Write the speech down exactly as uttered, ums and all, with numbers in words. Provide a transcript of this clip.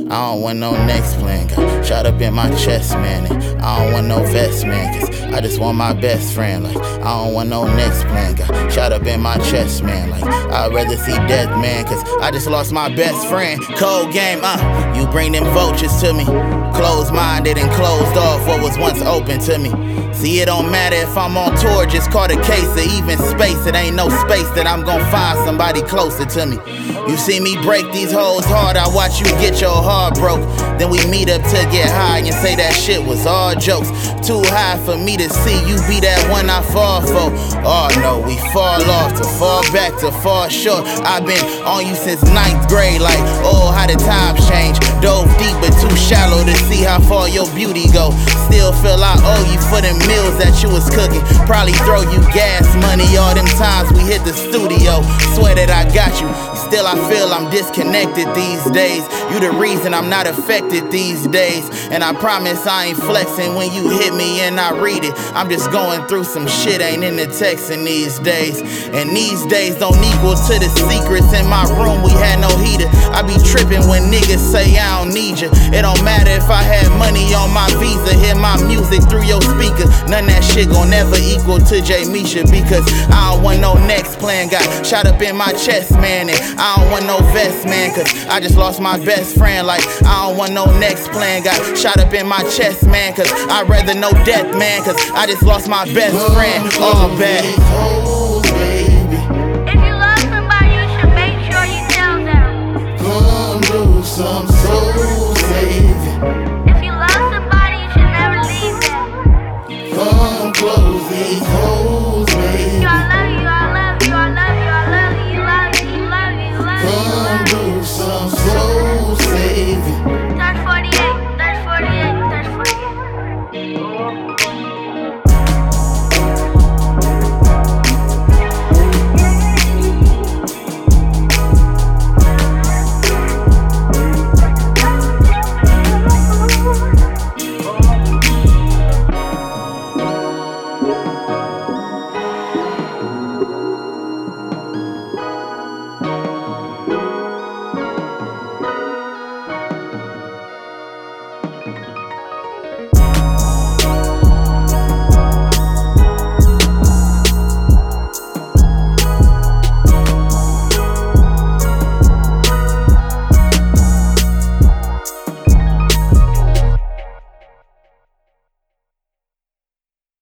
I don't want no next plan. Got shot up in my chest, man. And I don't want no vest, man. Cause I just want my best friend. Like, I don't want no next plan. Got shot up in my chest, man. Like, I'd rather see death, man. Cause I just lost my best friend. Cold game, uh. You bring them vultures to me. Closed minded and closed off what was once open to me. See, it don't matter if I'm on tour, just caught a case of even space. It ain't no space that I'm gon' find somebody closer to me. You see me break these hoes hard, I watch you get your heart broke. Then we meet up to get high and say that shit was all jokes. Too high for me to see you be that one I fall for. Oh no, we fall off to fall back to fall short. I've been on you since ninth grade, like, oh, how the times change. Dove deep but too shallow to see how far your beauty go. Still feel I owe you for them meals that you was cooking. Probably throw you gas money all them times we hit the studio. Swear that I got you. Still I feel I'm disconnected these days. You the reason I'm not affected these days. And I promise I ain't flexing when you hit me and I read it. I'm just going through some shit ain't in the texting these days. And these days don't equal to the secrets in my room. We had no heater. I be tripping when niggas say I don't need you. It don't matter if I had money on my Visa. Hear my music through your speakers. None of that shit gon' never equal to J Misha. Because I don't want no next plan. Got shot up in my chest, man. And I don't want no vest, man. Cause I just lost my best friend. Like, I don't want no next plan. Got shot up in my chest, man. Cause I'd rather no death, man. Cause I just lost my best friend. All bad. If you love somebody, you should make sure you tell them. Come do some soul saving. If you love somebody, you should never leave them. Come close these hoes, baby. You, I love you, I love you, I love you, I love you, you love you, you love you, you love you, you Come love you. do some soul saving. That's forty-eight, that's forty-eight, that's forty-eight. Thank you.